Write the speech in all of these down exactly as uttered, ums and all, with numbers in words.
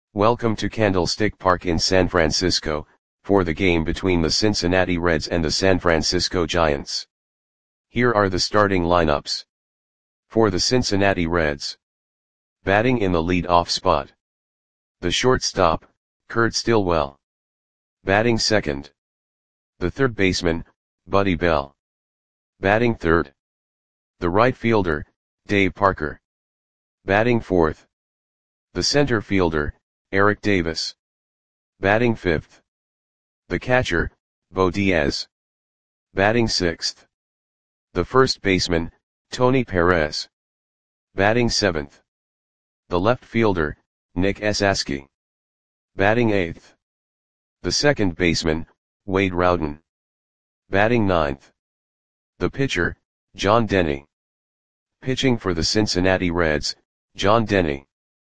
Welcome to Candlestick Park in San Francisco, for the game between the Cincinnati Reds and the San Francisco Giants. Here are the starting lineups. For the Cincinnati Reds. Batting in the lead-off spot. The shortstop, Curt Stillwell. Batting second. The third baseman, Buddy Bell. Batting third. The right fielder, Dave Parker. Batting fourth. The center fielder, Eric Davis. Batting fifth. The catcher, Bo Diaz. Batting sixth. The first baseman, Tony Perez. Batting seventh. The left fielder, Nick Esasky. Batting eighth. The second baseman, Wade Rowden. Batting ninth. The pitcher, John Denny. Pitching for the Cincinnati Reds, John Denny.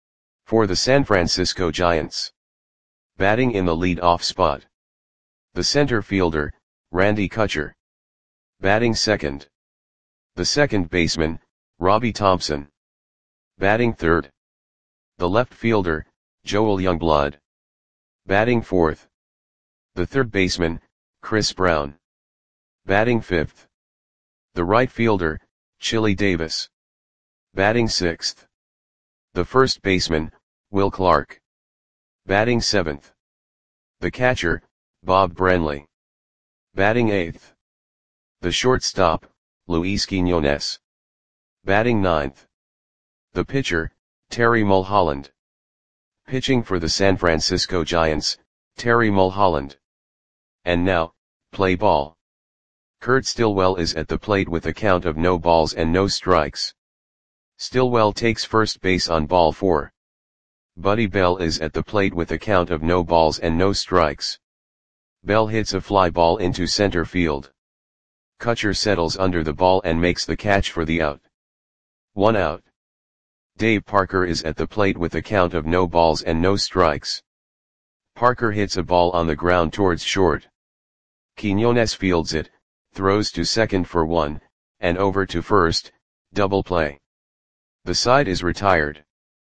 For the San Francisco Giants. Batting in the lead-off spot. The center fielder, Randy Kutcher. Batting second. The second baseman, Robbie Thompson. Batting third. The left fielder, Joel Youngblood. Batting fourth. The third baseman, Chris Brown. Batting fifth. The right fielder, Chili Davis. Batting sixth. The first baseman, Will Clark. Batting seventh. The catcher, Bob Brenly. Batting eighth. The shortstop, Luis Quiñones. Batting ninth. The pitcher, Terry Mulholland. Pitching for the San Francisco Giants, Terry Mulholland. And now, play ball. Curt Stillwell is at the plate with a count of no balls and no strikes. Stillwell takes first base on ball four. Buddy Bell is at the plate with a count of no balls and no strikes. Bell hits a fly ball into center field. Kutcher settles under the ball and makes the catch for the out. One out. Dave Parker is at the plate with a count of no balls and no strikes. Parker hits a ball on the ground towards short. Quiñones fields it, throws to second for one, and over to first, double play. The side is retired.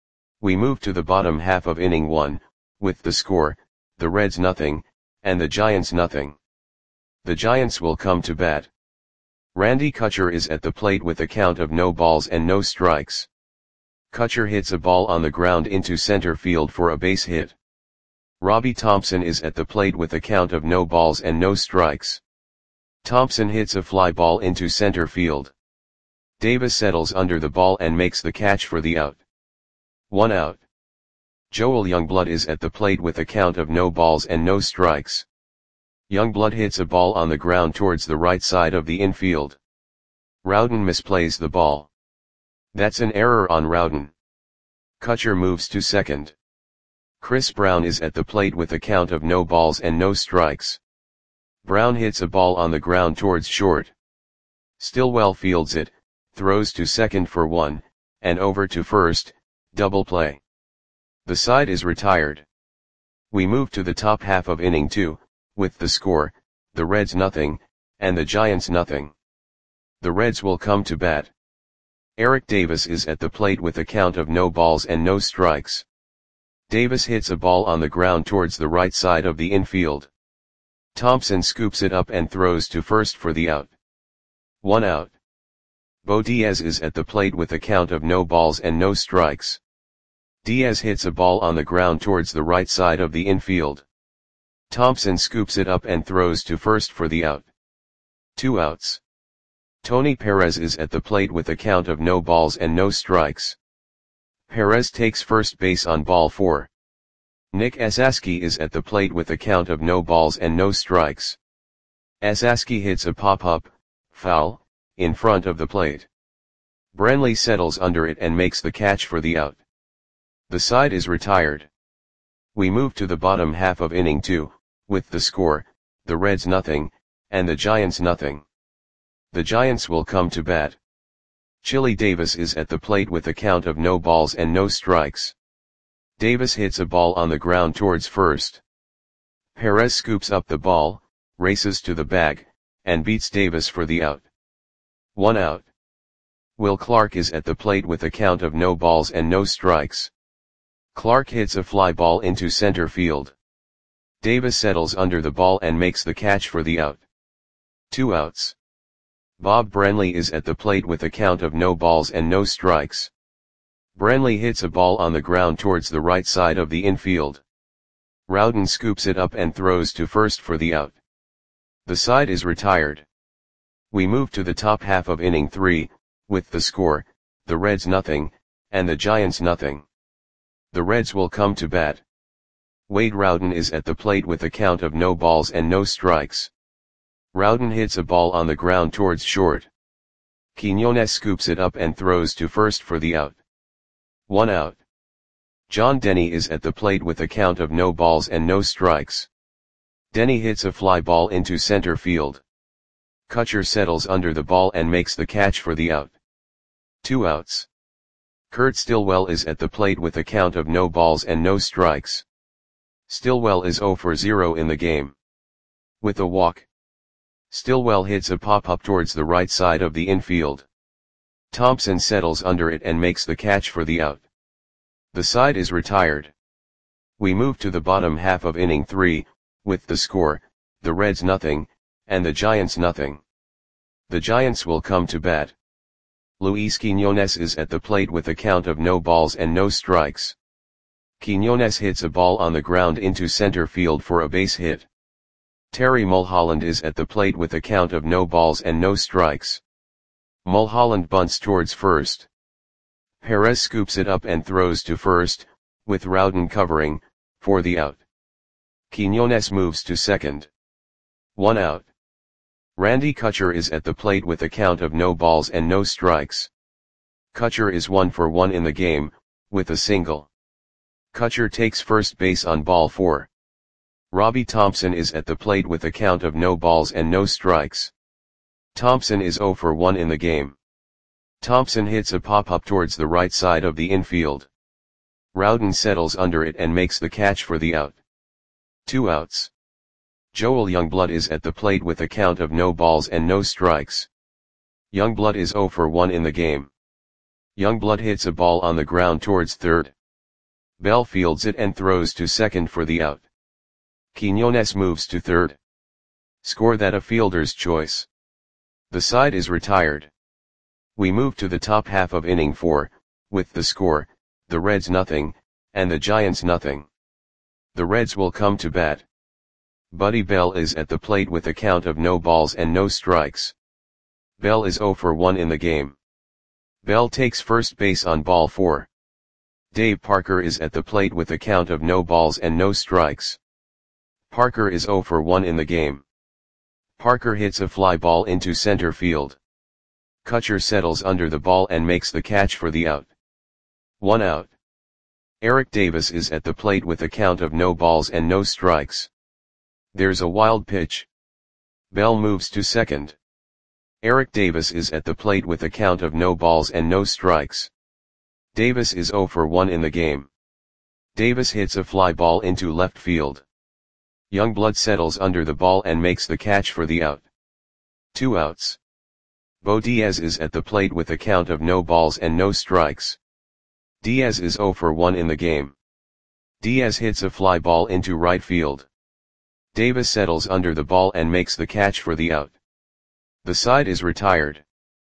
We move to the bottom half of inning one, with the score, the Reds nothing, and the Giants nothing. The Giants will come to bat. Randy Kutcher is at the plate with a count of no balls and no strikes. Kutcher hits a ball on the ground into center field for a base hit. Robbie Thompson is at the plate with a count of no balls and no strikes. Thompson hits a fly ball into center field. Davis settles under the ball and makes the catch for the out. One out. Joel Youngblood is at the plate with a count of no balls and no strikes. Youngblood hits a ball on the ground towards the right side of the infield. Rowden misplays the ball. That's an error on Rowden. Kutcher moves to second. Chris Brown is at the plate with a count of no balls and no strikes. Brown hits a ball on the ground towards short. Stillwell fields it, throws to second for one, and over to first, double play. The side is retired. We move to the top half of inning two, with the score, the Reds nothing, and the Giants nothing. The Reds will come to bat. Eric Davis is at the plate with a count of no balls and no strikes. Davis hits a ball on the ground towards the right side of the infield. Thompson scoops it up and throws to first for the out. One out. Bo Diaz is at the plate with a count of no balls and no strikes. Diaz hits a ball on the ground towards the right side of the infield. Thompson scoops it up and throws to first for the out. Two outs. Tony Perez is at the plate with a count of no balls and no strikes. Perez takes first base on ball four. Nick Esasky is at the plate with a count of no balls and no strikes. Esasky hits a pop-up, foul, in front of the plate. Brenly settles under it and makes the catch for the out. The side is retired. We move to the bottom half of inning two, with the score, the Reds nothing, and the Giants nothing. The Giants will come to bat. Chili Davis is at the plate with a count of no balls and no strikes. Davis hits a ball on the ground towards first. Perez scoops up the ball, races to the bag, and beats Davis for the out. One out. Will Clark is at the plate with a count of no balls and no strikes. Clark hits a fly ball into center field. Davis settles under the ball and makes the catch for the out. Two outs. Bob Brenly is at the plate with a count of no balls and no strikes. Brenly hits a ball on the ground towards the right side of the infield. Rowden scoops it up and throws to first for the out. The side is retired. We move to the top half of inning three, with the score, the Reds nothing, and the Giants nothing. The Reds will come to bat. Wade Rowden is at the plate with a count of no balls and no strikes. Rowden hits a ball on the ground towards short. Quiñones scoops it up and throws to first for the out. One out. John Denny is at the plate with a count of no balls and no strikes. Denny hits a fly ball into center field. Kutcher settles under the ball and makes the catch for the out. Two outs. Kurt Stillwell is at the plate with a count of no balls and no strikes. Stillwell is zero for zero in the game. With a walk. Stillwell hits a pop-up towards the right side of the infield. Thompson settles under it and makes the catch for the out. The side is retired. We move to the bottom half of inning three, with the score, the Reds nothing, and the Giants nothing. The Giants will come to bat. Luis Quiñones is at the plate with a count of no balls and no strikes. Quiñones hits a ball on the ground into center field for a base hit. Terry Mulholland is at the plate with a count of no balls and no strikes. Mulholland bunts towards first. Perez scoops it up and throws to first, with Rowden covering, for the out. Quiñones moves to second. One out. Randy Kutcher is at the plate with a count of no balls and no strikes. Kutcher is one for one in the game, with a single. Kutcher takes first base on ball four. Robbie Thompson is at the plate with a count of no balls and no strikes. Thompson is zero for one in the game. Thompson hits a pop-up towards the right side of the infield. Rowden settles under it and makes the catch for the out. Two outs. Joel Youngblood is at the plate with a count of no balls and no strikes. Youngblood is zero for one in the game. Youngblood hits a ball on the ground towards third. Bell fields it and throws to second for the out. Quiñones moves to third. Score that a fielder's choice. The side is retired. We move to the top half of inning four, with the score, the Reds nothing, and the Giants nothing. The Reds will come to bat. Buddy Bell is at the plate with a count of no balls and no strikes. Bell is zero for one in the game. Bell takes first base on ball four. Dave Parker is at the plate with a count of no balls and no strikes. Parker is zero for one in the game. Parker hits a fly ball into center field. Kutcher settles under the ball and makes the catch for the out. One out. Eric Davis is at the plate with a count of no balls and no strikes. There's a wild pitch. Bell moves to second. Eric Davis is at the plate with a count of no balls and no strikes. Davis is zero for one in the game. Davis hits a fly ball into left field. Youngblood settles under the ball and makes the catch for the out. Two outs. Bo Diaz is at the plate with a count of no balls and no strikes. Diaz is zero for one in the game. Diaz hits a fly ball into right field. Davis settles under the ball and makes the catch for the out. The side is retired.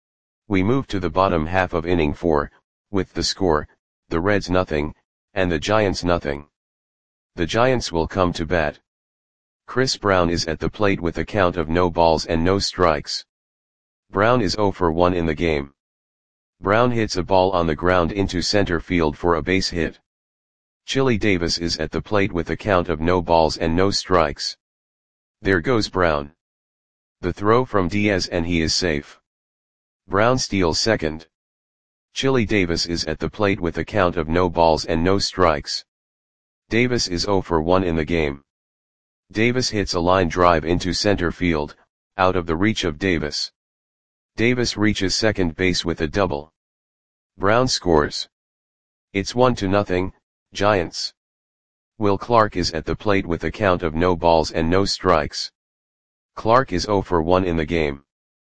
We move to the bottom half of inning four, with the score, the Reds nothing, and the Giants nothing. The Giants will come to bat. Chris Brown is at the plate with a count of no balls and no strikes. Brown is zero for one in the game. Brown hits a ball on the ground into center field for a base hit. Chili Davis is at the plate with a count of no balls and no strikes. There goes Brown. The throw from Diaz and he is safe. Brown steals second. Chili Davis is at the plate with a count of no balls and no strikes. Davis is zero for one in the game. Davis hits a line drive into center field, out of the reach of Davis. Davis reaches second base with a double. Brown scores. It's one to nothing, Giants. Will Clark is at the plate with a count of no balls and no strikes. Clark is zero for one in the game.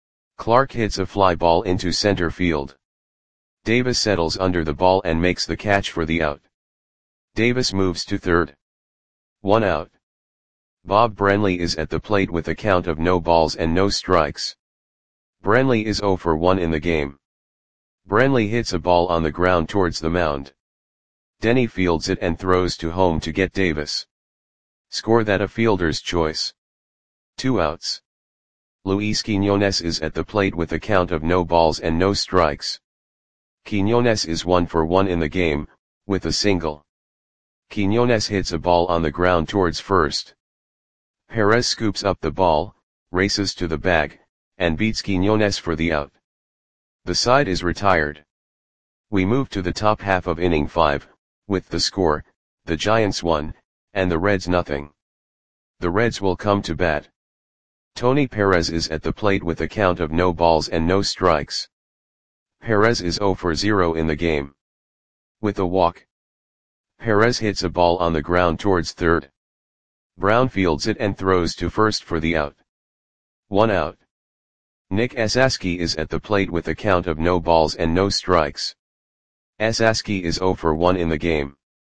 Clark hits a fly ball into center field. Davis settles under the ball and makes the catch for the out. Davis moves to third. One out. Bob Branley is at the plate with a count of no balls and no strikes. Branley is oh for one in the game. Branley hits a ball on the ground towards the mound. Denny fields it and throws to home to get Davis. Score that a fielder's choice. Two outs. Luis Quiñones is at the plate with a count of no balls and no strikes. Quiñones is one for one in the game, with a single. Quiñones hits a ball on the ground towards first. Perez scoops up the ball, races to the bag, and beats Quiñones for the out. The side is retired. We move to the top half of inning five, with the score, the Giants one, and the Reds nothing. The Reds will come to bat. Tony Perez is at the plate with a count of no balls and no strikes. Perez is oh for zero in the game. With a walk. Perez hits a ball on the ground towards third. Brown fields it and throws to first for the out. One out. Nick Esasky is at the plate with a count of no balls and no strikes. Esasky is oh for one in the game.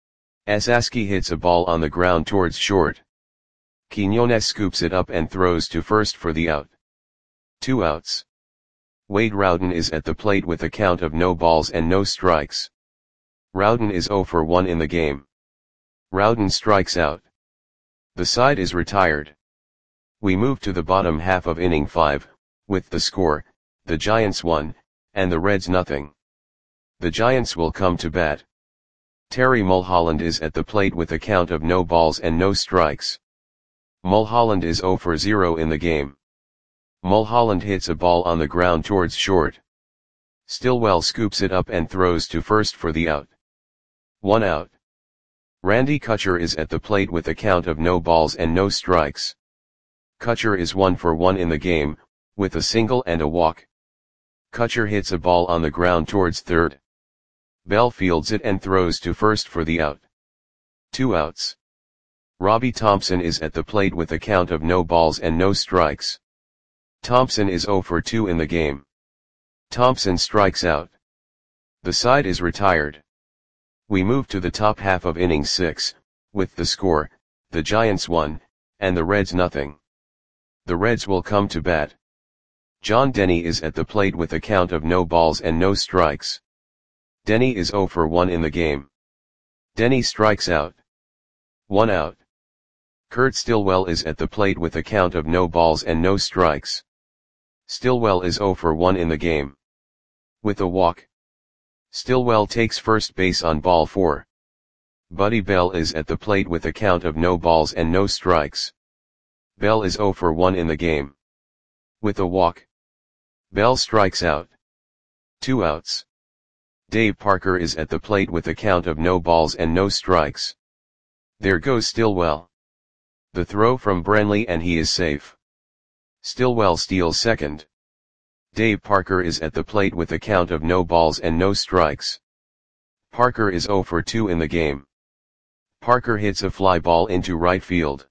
Esasky hits a ball on the ground towards short. Quiñones scoops it up and throws to first for the out. Two outs. Wade Rowden is at the plate with a count of no balls and no strikes. Rowden is oh for one in the game. Rowden strikes out. The side is retired. We move to the bottom half of inning five, with the score, the Giants one, and the Reds nothing. The Giants will come to bat. Terry Mulholland is at the plate with a count of no balls and no strikes. Mulholland is oh for zero in the game. Mulholland hits a ball on the ground towards short. Stillwell scoops it up and throws to first for the out. One out. Randy Kutcher is at the plate with a count of no balls and no strikes. Kutcher is one for one in the game, with a single and a walk. Kutcher hits a ball on the ground towards third. Bell fields it and throws to first for the out. Two outs. Robbie Thompson is at the plate with a count of no balls and no strikes. Thompson is oh for two in the game. Thompson strikes out. The side is retired. We move to the top half of inning six, with the score, the Giants one, and the Reds nothing. The Reds will come to bat. John Denny is at the plate with a count of no balls and no strikes. Denny is oh for one in the game. Denny strikes out. One out. Kurt Stillwell is at the plate with a count of no balls and no strikes. Stillwell is oh for one in the game. With a walk. Stillwell takes first base on ball four. Buddy Bell is at the plate with a count of no balls and no strikes. Bell is oh for one in the game. With a walk. Bell strikes out. Two outs. Dave Parker is at the plate with a count of no balls and no strikes. There goes Stillwell. The throw from Branley and he is safe. Stillwell steals second. Dave Parker is at the plate with a count of no balls and no strikes. Parker is oh for two in the game. Parker hits a fly ball into right field.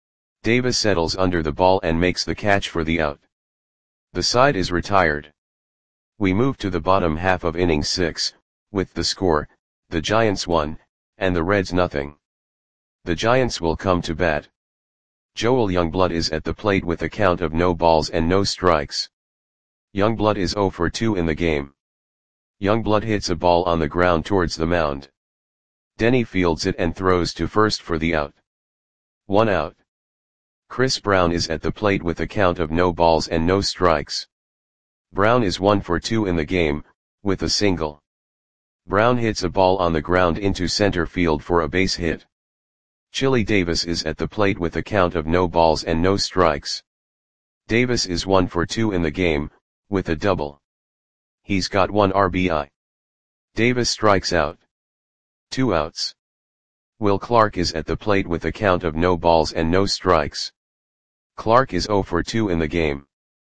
Davis settles under the ball and makes the catch for the out. The side is retired. We move to the bottom half of inning six, with the score, the Giants one, and the Reds nothing. The Giants will come to bat. Joel Youngblood is at the plate with a count of no balls and no strikes. Youngblood is oh for two in the game. Youngblood hits a ball on the ground towards the mound. Denny fields it and throws to first for the out. One out. Chris Brown is at the plate with a count of no balls and no strikes. Brown is one for two in the game, with a single. Brown hits a ball on the ground into center field for a base hit. Chili Davis is at the plate with a count of no balls and no strikes. Davis is one for two in the game, with a double. He's got one R B I. Davis strikes out. Two outs. Will Clark is at the plate with a count of no balls and no strikes. Clark is oh for two in the game.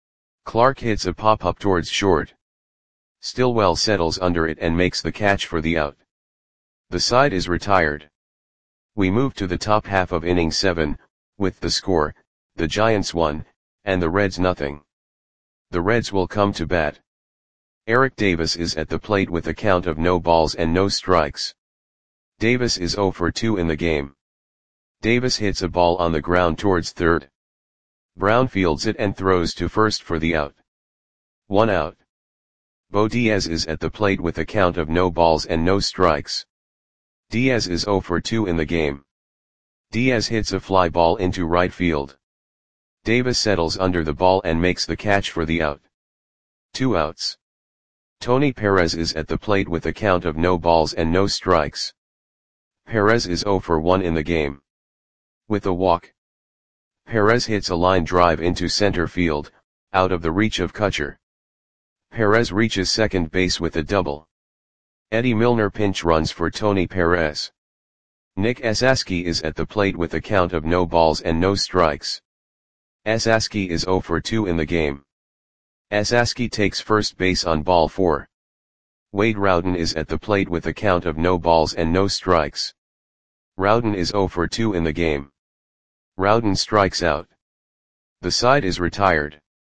Clark hits a pop-up towards short. Stillwell settles under it and makes the catch for the out. The side is retired. We move to the top half of inning seven, with the score, the Giants one, and the Reds nothing. The Reds will come to bat. Eric Davis is at the plate with a count of no balls and no strikes. Davis is zero for two in the game. Davis hits a ball on the ground towards third. Brown fields it and throws to first for the out. One out. Bo Diaz is at the plate with a count of no balls and no strikes. Diaz is zero for two in the game. Diaz hits a fly ball into right field. Davis settles under the ball and makes the catch for the out. Two outs. Tony Perez is at the plate with a count of no balls and no strikes. Perez is zero for one in the game. With a walk. Perez hits a line drive into center field, out of the reach of Kutcher. Perez reaches second base with a double. Eddie Milner pinch runs for Tony Perez. Nick Esasky is at the plate with a count of no balls and no strikes. Esasky is zero for two in the game. Esasky takes first base on ball four. Wade Rowden is at the plate with a count of no balls and no strikes. Rowden is zero for two in the game. Rowden strikes out. The side is retired.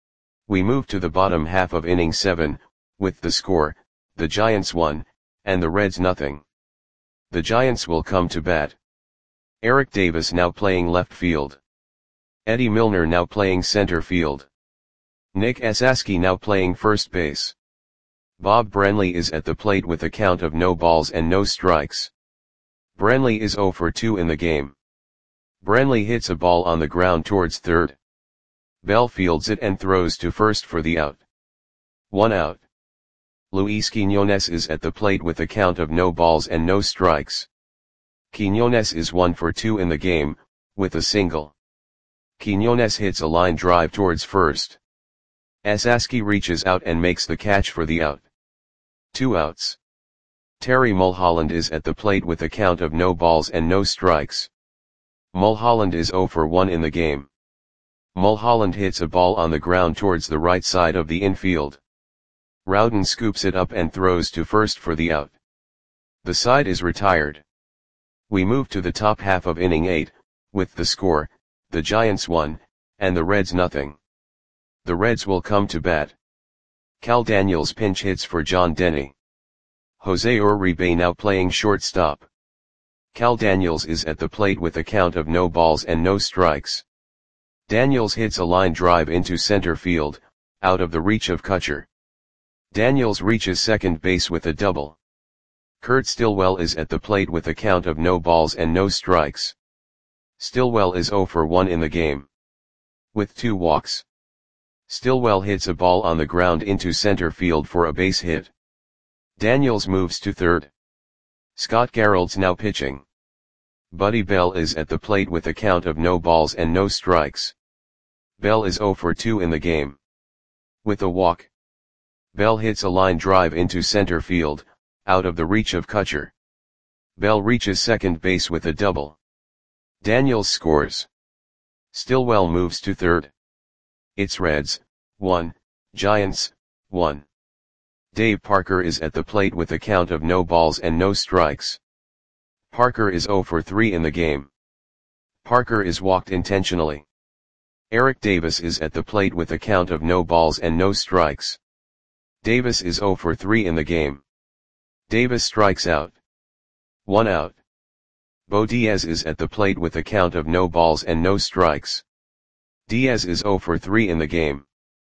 We move to the bottom half of inning seven, with the score, the Giants one, and the Reds nothing. The Giants will come to bat. Eric Davis now playing left field. Eddie Milner now playing center field. Nick Esasky now playing first base. Bob Brenly is at the plate with a count of no balls and no strikes. Brenly is zero for two in the game. Brenly hits a ball on the ground towards third. Bell fields it and throws to first for the out. One out. Luis Quiñones is at the plate with a count of no balls and no strikes. Quiñones is one for two in the game, with a single. Quiñones hits a line drive towards first. Esasky reaches out and makes the catch for the out. Two outs. Terry Mulholland is at the plate with a count of no balls and no strikes. Mulholland is zero for one in the game. Mulholland hits a ball on the ground towards the right side of the infield. Rowden scoops it up and throws to first for the out. The side is retired. We move to the top half of inning eight, with the score, the Giants one, and the Reds nothing. The Reds will come to bat. Cal Daniels pinch hits for John Denny. Jose Uribe now playing shortstop. Cal Daniels is at the plate with a count of no balls and no strikes. Daniels hits a line drive into center field, out of the reach of Kutcher. Daniels reaches second base with a double. Kurt Stillwell is at the plate with a count of no balls and no strikes. Stillwell is zero for one in the game. With two walks. Stillwell hits a ball on the ground into center field for a base hit. Daniels moves to third. Scott Gerald's now pitching. Buddy Bell is at the plate with a count of no balls and no strikes. Bell is zero for two in the game. With a walk. Bell hits a line drive into center field, out of the reach of Kutcher. Bell reaches second base with a double. Daniels scores. Stillwell moves to third. It's Reds, one, Giants, one. Dave Parker is at the plate with a count of no balls and no strikes. Parker is zero for three in the game. Parker is walked intentionally. Eric Davis is at the plate with a count of no balls and no strikes. Davis is zero for three in the game. Davis strikes out. One out. Bo Diaz is at the plate with a count of no balls and no strikes. Diaz is zero for three in the game.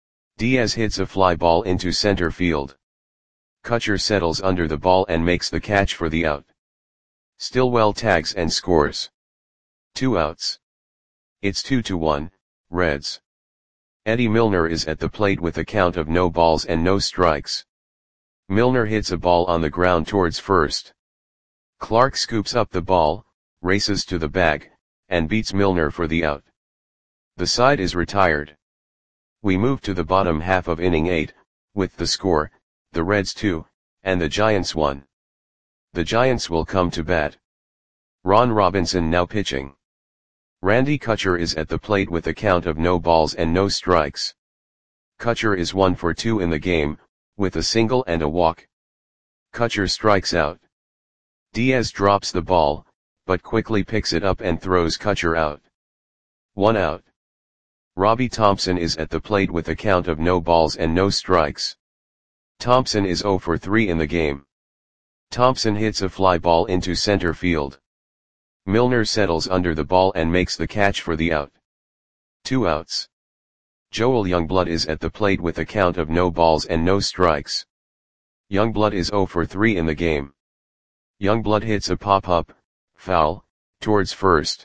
Diaz hits a fly ball into center field. Kutcher settles under the ball and makes the catch for the out. Stillwell tags and scores. Two outs. It's two to one, Reds. Eddie Milner is at the plate with a count of no balls and no strikes. Milner hits a ball on the ground towards first. Clark scoops up the ball, races to the bag, and beats Milner for the out. The side is retired. We move to the bottom half of inning eight, with the score, the Reds two, and the Giants one. The Giants will come to bat. Ron Robinson now pitching. Randy Kutcher is at the plate with a count of no balls and no strikes. Kutcher is one for two in the game, with a single and a walk. Kutcher strikes out. Diaz drops the ball, but quickly picks it up and throws Kutcher out. One out. Robbie Thompson is at the plate with a count of no balls and no strikes. Thompson is zero for three in the game. Thompson hits a fly ball into center field. Milner settles under the ball and makes the catch for the out. Two outs. Joel Youngblood is at the plate with a count of no balls and no strikes. Youngblood is zero for three in the game. Youngblood hits a pop-up, foul, towards first.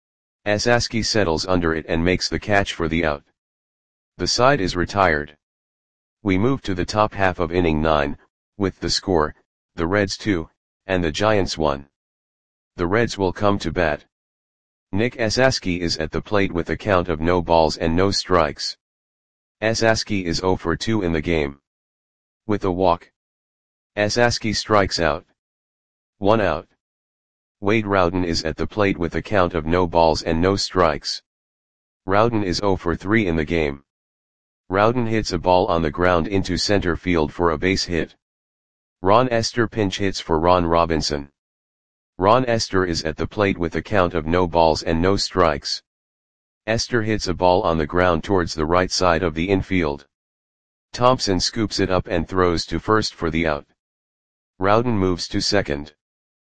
Esaski settles under it and makes the catch for the out. The side is retired. We move to the top half of inning nine, with the score, the Reds two, and the Giants one. The Reds will come to bat. Nick Esaski is at the plate with a count of no balls and no strikes. Esaski is zero for two in the game. With a walk. Esaski strikes out. One out. Wade Rowden is at the plate with a count of no balls and no strikes. Rowden is zero for three in the game. Rowden hits a ball on the ground into center field for a base hit. Ron Esther pinch hits for Ron Robinson. Ron Esther is at the plate with a count of no balls and no strikes. Esther hits a ball on the ground towards the right side of the infield. Thompson scoops it up and throws to first for the out. Rowden moves to second.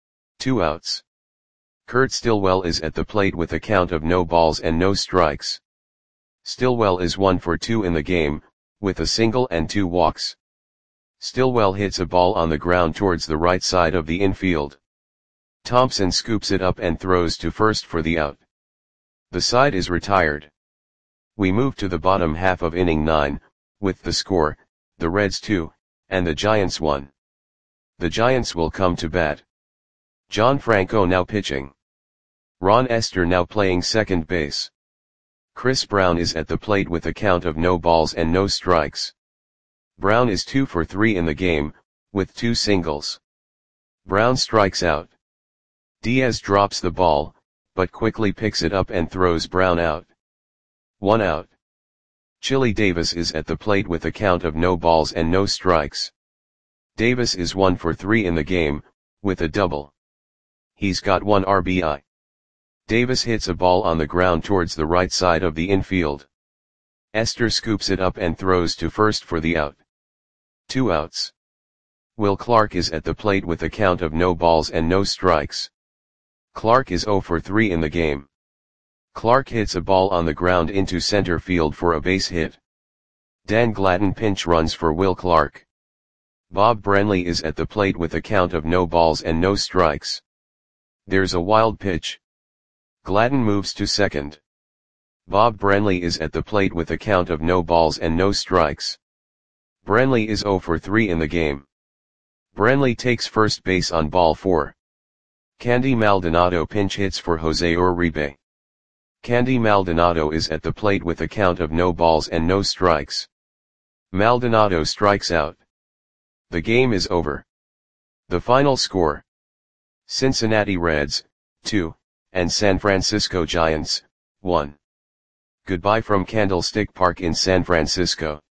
Two outs. Kurt Stillwell is at the plate with a count of no balls and no strikes. Stillwell is one for two in the game, with a single and two walks. Stillwell hits a ball on the ground towards the right side of the infield. Thompson scoops it up and throws to first for the out. The side is retired. We move to the bottom half of inning nine, with the score, the Reds two, and the Giants one. The Giants will come to bat. John Franco now pitching. Ron Esther now playing second base. Chris Brown is at the plate with a count of no balls and no strikes. Brown is two for three in the game, with two singles. Brown strikes out. Diaz drops the ball, but quickly picks it up and throws Brown out. One out. Chili Davis is at the plate with a count of no balls and no strikes. Davis is one for three in the game, with a double. He's got one R B I. Davis hits a ball on the ground towards the right side of the infield. Esther scoops it up and throws to first for the out. Two outs. Will Clark is at the plate with a count of no balls and no strikes. Clark is zero for three in the game. Clark hits a ball on the ground into center field for a base hit. Dan Gladden pinch runs for Will Clark. Bob Brenly is at the plate with a count of no balls and no strikes. There's a wild pitch. Gladden moves to second. Bob Brenly is at the plate with a count of no balls and no strikes. Brenly is zero for three in the game. Brenly takes first base on ball four. Candy Maldonado pinch hits for Jose Uribe. Candy Maldonado is at the plate with a count of no balls and no strikes. Maldonado strikes out. The game is over. The final score: Cincinnati Reds, two, and San Francisco Giants, one. Goodbye from Candlestick Park in San Francisco.